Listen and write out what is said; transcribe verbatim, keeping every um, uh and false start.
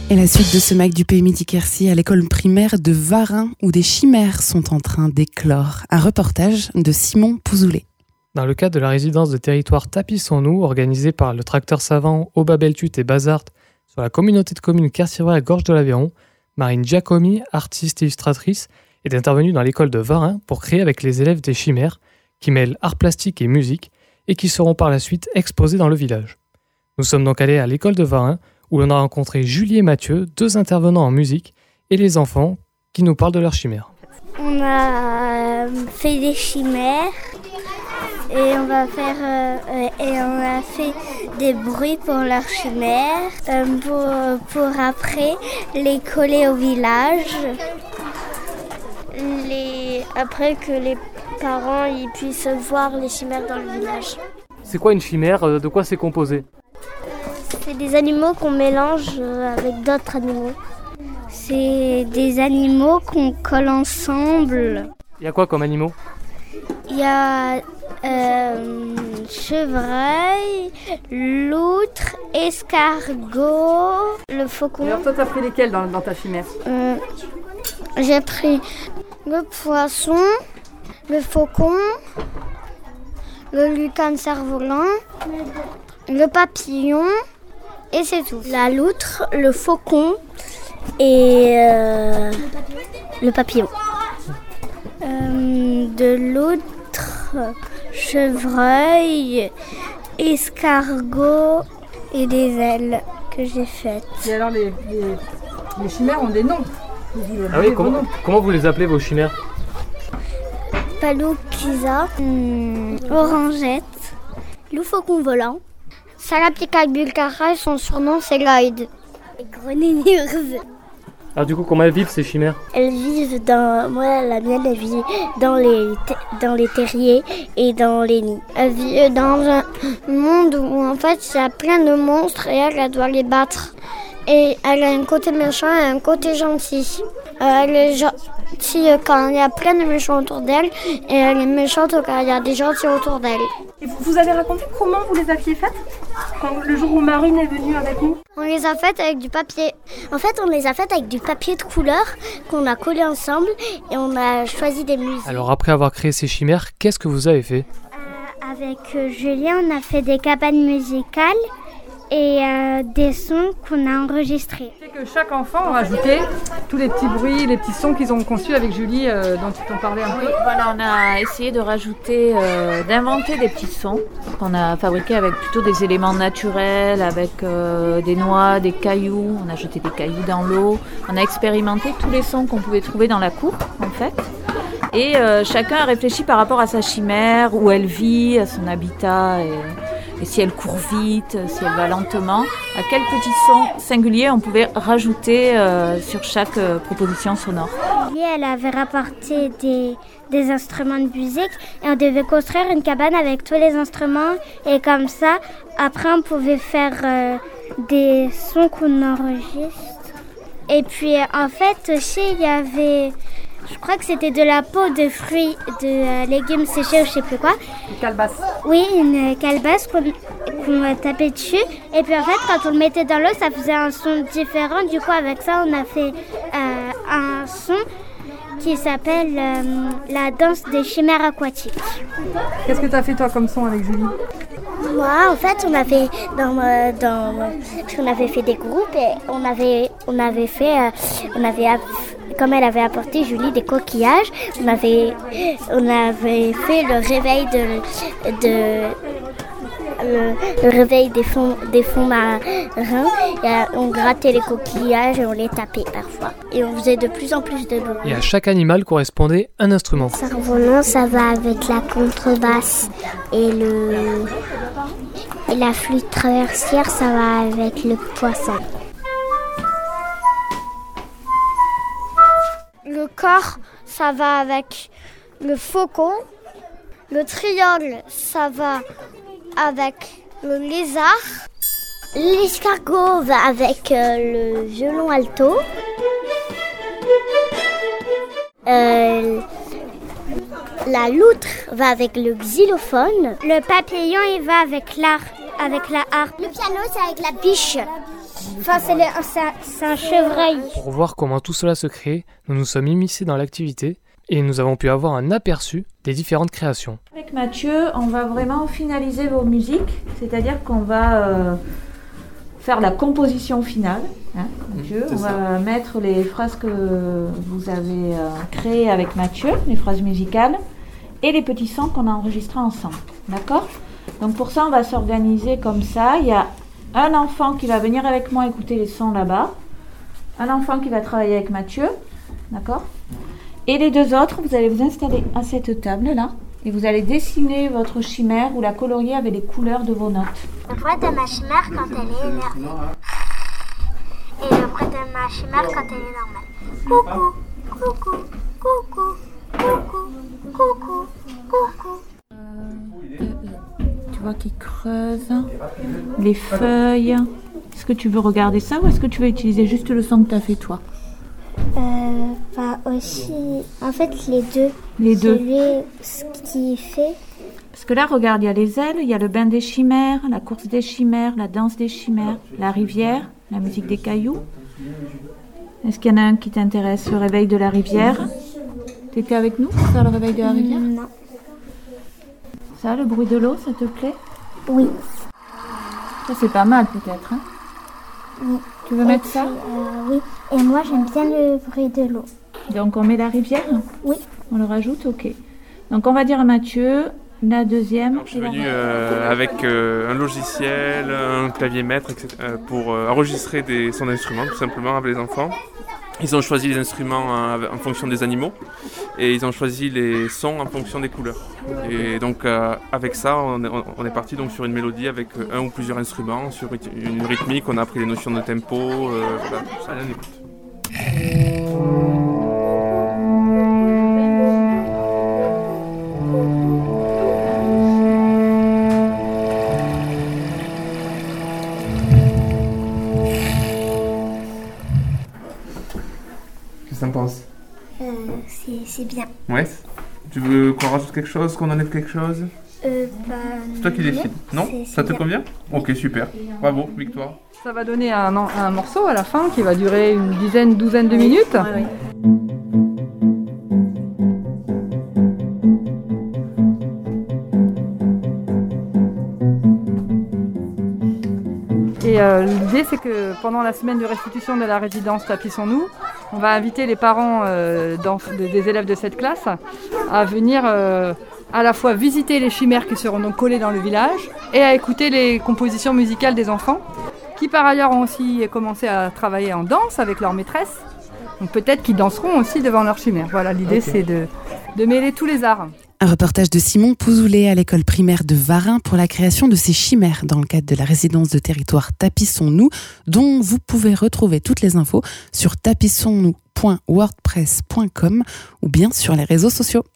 Et la suite de ce Mac du P M I d'Iquercy à l'école primaire de Varin, où des chimères sont en train d'éclore. Un reportage de Simon Pouzoulet. Dans le cadre de la résidence de territoire Tapissons-nous, organisée par le tracteur savant Aubabeltut et Bazart sur la communauté de communes Quercy-Roy Gorge de l'Aveyron, Marine Giacomi, artiste et illustratrice, est intervenue dans l'école de Varin pour créer avec les élèves des chimères qui mêlent art plastique et musique et qui seront par la suite exposées dans le village. Nous sommes donc allés à l'école de Varin où l'on a rencontré Julie et Mathieu, deux intervenants en musique, et les enfants qui nous parlent de leurs chimères. On a fait des chimères et on va faire euh, et on a fait des bruits pour leurs chimères euh, pour, pour après les coller au village. Les, après que les parents ils puissent voir les chimères dans le village. C'est quoi une chimère ? De quoi c'est composé ? C'est des animaux qu'on mélange avec d'autres animaux. C'est des animaux qu'on colle ensemble. Il y a quoi comme animaux ? Il y a euh, chevreuil, loutre, escargot, le faucon. Alors toi, t'as pris lesquels dans, dans ta chimère ? euh, J'ai pris le poisson, le faucon, le lucan cerf-volant, le papillon et c'est tout. La loutre, le faucon et euh, le papillon. Euh, de loutre, chevreuil, escargot et des ailes que j'ai faites. Et alors les, les, les chimères ont des noms. Ah oui, comment, comment vous les appelez vos chimères ? Paloukiza, hum, Orangette, loup faucon volant, Salapicalbulcara et son surnom c'est Lloyd. Et Grenouilleuse. Alors du coup, comment elles vivent ces chimères ? Elles vivent dans, moi la mienne elle vit dans les, dans les terriers et dans les nids. Elle vit dans un monde où en fait il y a plein de monstres et elle, elle doit les battre. Et elle a un côté méchant et un côté gentil. Euh, elle est gentille quand il y a plein de méchants autour d'elle et elle est méchante quand il y a des gentils autour d'elle. Et vous, vous avez raconté comment vous les aviez faites ? Quand le jour où Marine est venue avec nous ? On les a faites avec du papier. En fait, on les a faites avec du papier de couleur qu'on a collé ensemble et on a choisi des musiques. Alors après avoir créé ces chimères, qu'est-ce que vous avez fait ? euh, Avec euh, Julien, on a fait des cabanes musicales et euh, des sons qu'on a enregistrés. C'est que chaque enfant a rajouté tous les petits bruits, les petits sons qu'ils ont conçus avec Julie, euh, dont tu t'en parlais un peu. Oui, voilà, on a essayé de rajouter, euh, d'inventer des petits sons qu'on a fabriqués avec plutôt des éléments naturels, avec euh, des noix, des cailloux. On a jeté des cailloux dans l'eau. On a expérimenté tous les sons qu'on pouvait trouver dans la cour, en fait. Et euh, chacun a réfléchi par rapport à sa chimère, où elle vit, à son habitat. Et... Et si elle court vite, si elle va lentement, à quel petit son singulier on pouvait rajouter euh, sur chaque euh, proposition sonore. Julie, elle avait rapporté des, des instruments de musique et on devait construire une cabane avec tous les instruments. Et comme ça, après on pouvait faire euh, des sons qu'on enregistre. Et puis en fait aussi il y avait... Je crois que c'était de la peau de fruits, de euh, légumes séchés ou je sais plus quoi. Une calebasse. Oui, une calebasse qu'on, qu'on tapait dessus. Et puis en fait, quand on le mettait dans l'eau, ça faisait un son différent. Du coup, avec ça, on a fait euh, un son qui s'appelle euh, la danse des chimères aquatiques. Qu'est-ce que tu as fait toi comme son avec Julie ? Moi, en fait, on avait dans, euh, dans parce qu'on avait fait des groupes et on avait on avait fait euh, on avait comme elle avait apporté Julie des coquillages, on avait on avait fait le réveil de de le, le réveil des fonds des fonds marins et on grattait les coquillages et on les tapait parfois et on faisait de plus en plus de bruit. Et à chaque animal correspondait un instrument. Cerf-volant, ça va avec la contrebasse et le et la flûte traversière, ça va avec le poisson. Le corps, ça va avec le faucon. Le triangle, ça va avec le lézard. L'escargot va avec euh, le violon alto. Euh, la loutre va avec le xylophone. Le papillon, il va avec l'art, avec la harpe. Le piano, c'est avec la biche. Enfin, c'est, le, c'est, C'est un chevreuil. Pour voir comment tout cela se crée, nous nous sommes immiscés dans l'activité et nous avons pu avoir un aperçu des différentes créations. Avec Mathieu, on va vraiment finaliser vos musiques, c'est-à-dire qu'on va euh, faire la composition finale. Hein, Mathieu, C'est on ça. va mettre les phrases que vous avez euh, créées avec Mathieu, les phrases musicales, et les petits sons qu'on a enregistrés ensemble. D'accord ? Donc pour ça, on va s'organiser comme ça. Il y a un enfant qui va venir avec moi écouter les sons là-bas, un enfant qui va travailler avec Mathieu, d'accord ? Et les deux autres, vous allez vous installer à cette table-là et vous allez dessiner votre chimère ou la colorier avec les couleurs de vos notes. Le bruit de ma chimère quand elle est énervée. Et le bruit de ma chimère quand elle est normale. Coucou, coucou, coucou, coucou, coucou, coucou. Tu vois qui creuse les feuilles. Est-ce que tu veux regarder ça ou est-ce que tu veux utiliser juste le son que tu as fait toi ? Euh, bah aussi, en fait les deux. Les deux. Celui ce qui fait. Parce que là, regarde, il y a les ailes, il y a le bain des chimères, la course des chimères, la danse des chimères, la rivière, la musique des cailloux. Est-ce qu'il y en a un qui t'intéresse, le réveil de la rivière ? T'étais avec nous pour faire le réveil de la rivière ? Non. Ça, le bruit de l'eau, ça te plaît ? Oui. Ça, c'est pas mal peut-être, hein ? Oui. Tu veux Et mettre puis, ça ? euh, Oui. Et moi j'aime bien le bruit de l'eau. Donc on met la rivière ? Oui. On le rajoute, ok. Donc on va dire à Mathieu, la deuxième. Alors, je suis venu euh, avec euh, un logiciel, un clavier maître, et cetera euh, pour euh, enregistrer des, son instrument tout simplement avec les enfants. Ils ont choisi les instruments en, en fonction des animaux et ils ont choisi les sons en fonction des couleurs. Et donc euh, avec ça, on est, on est parti donc sur une mélodie avec un ou plusieurs instruments, sur une rythmique. On a appris les notions de tempo, euh, voilà, tout ça, on écoute. Qu'est-ce que t'en penses ? Euh, c'est, c'est bien. Ouais. Tu veux qu'on rajoute quelque chose, qu'on enlève quelque chose ? Euh, bah, C'est toi qui décides, non ? c'est- Ça c'est te bien. convient ? Ok, super. Bravo, victoire. Ça va donner un, un morceau à la fin qui va durer une dizaine, douzaine de minutes. Ouais, ouais. Et euh, l'idée, c'est que pendant la semaine de restitution de la résidence Tapissons-nous, on va inviter les parents euh, d'enf- de- des élèves de cette classe à venir euh, à la fois visiter les chimères qui seront donc collées dans le village et à écouter les compositions musicales des enfants, qui par ailleurs ont aussi commencé à travailler en danse avec leur maîtresse. Donc peut-être qu'ils danseront aussi devant leur chimère. Voilà, l'idée Ok. c'est de, de mêler tous les arts. Un reportage de Simon Pouzoulet à l'école primaire de Varin pour la création de ces chimères dans le cadre de la résidence de territoire Tapissons-nous, dont vous pouvez retrouver toutes les infos sur tapissons nous point wordpress point com ou bien sur les réseaux sociaux.